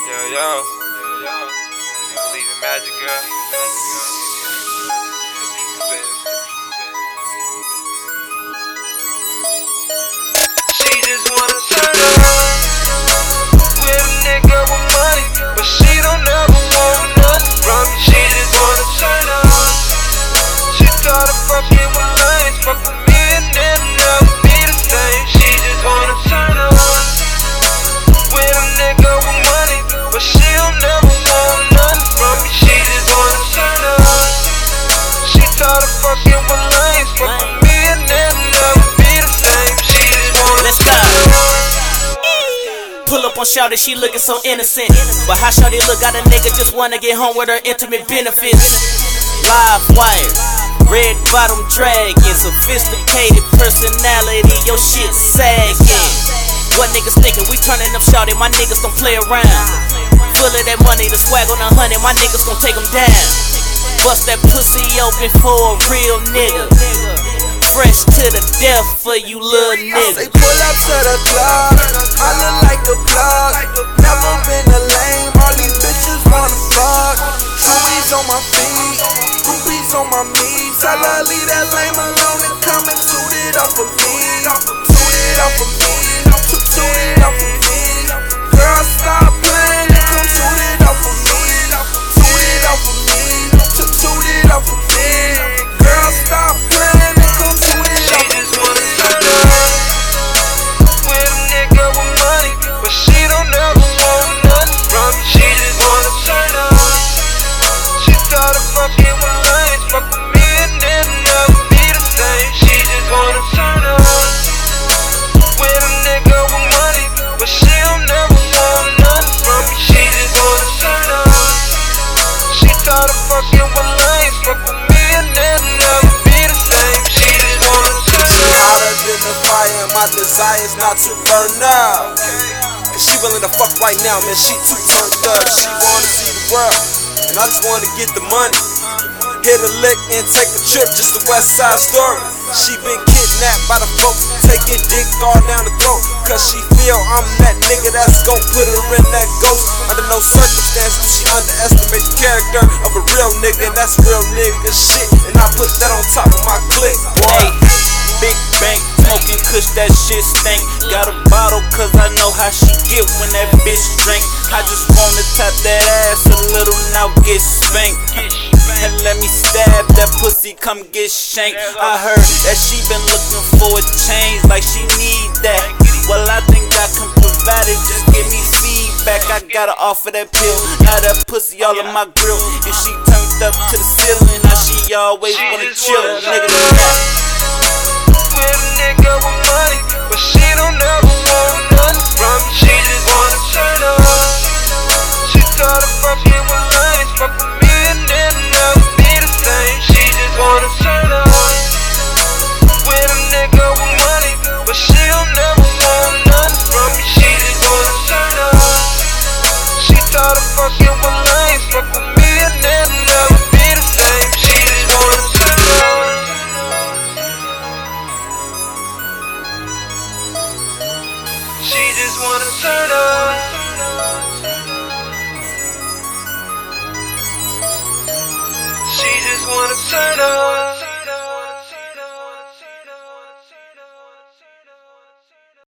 You believe in magic, girl? She just wanna turn up with a nigga with money, but she don't ever want nothing from me. She just wanna turn up. She thought of fucking with lanes, fuck with me and then never be the same. She just wanna turn up with a nigga with money, but she don't never want nothing from me. She just wanna turn up. She thought of fucking with lanes, fuck with me and then never be the same. She just wanna Let's go. Pull up on Shawty, she looking so innocent. But how Shawty look, got a nigga just wanna get home with her intimate benefits. Live wire, red bottom dragon, sophisticated personality, your shit sagging. What niggas thinking? We turning up Shawty, my niggas don't play around. Full of that money, the swag on 100, my niggas gon' take them down. Bust that pussy open for a real nigga. Fresh to the death for you little niggas. They pull up to the club, I look like a plug. Never been a lame, all these bitches wanna fuck. Rubies on my feet, rubies on my knees. Tell her leave that lame alone and come and toot it up for me. Toot it up for me, toot it up for me. Girl, stop playing and come toot it up for me. Toot it up for me, toot it up for me. Girl, stop playing and come toot it up for me. She just wanna turn up with a nigga with money, but she don't ever want nothing from me. She just wanna turn up. She thought of fucking with lanes, fuck with me and then never be the same. She just wanna turn up with a nigga with money, but she don't ever want nothing from me. She just wanna turn up. She thought of fucking with lanes, fuck with me and then never be the same. She just wanna turn up. Hotter than the fire, my desire's not to burn up. Cause she willing to fuck right now, man, she too turned up. She wanna see the world, and I just wanna get the money. Hit a lick and take a trip, just the West Side Story. She been kidnapped by the folks, taking dick all down the throat. Cause she feel I'm that nigga that's gon' put her in that ghost. Under no circumstance do she underestimate the character of a real nigga, and that's real nigga shit. And I put that on top of my clique, boy. Hey, big bank, smoking kush, that shit stink. Got a bottle cause I know how she get when that bitch drink. I just wanna tap that ass a little, now get spanked. And let me stab that pussy, come get shanked. I heard that she been looking for a change, like she need that. Well, I think I can provide it, just give me feedback. I gotta offer that pill, now that pussy all in my grill. If she turned up to the ceiling, now she always wanna chill, nigga. With a nigga with money, but she don't ever want nothing from me. She just wanna turn up. She thought of fucking with lanes, fuck with me and then never be the same. She just wanna turn up. With a nigga with money, but she don't ever want nothing from me. She just wanna turn up. She thought of fucking with lanes, fuck with me and then never be the same. She just wanna turn up. She just wanna turn up. She just wanna turn up.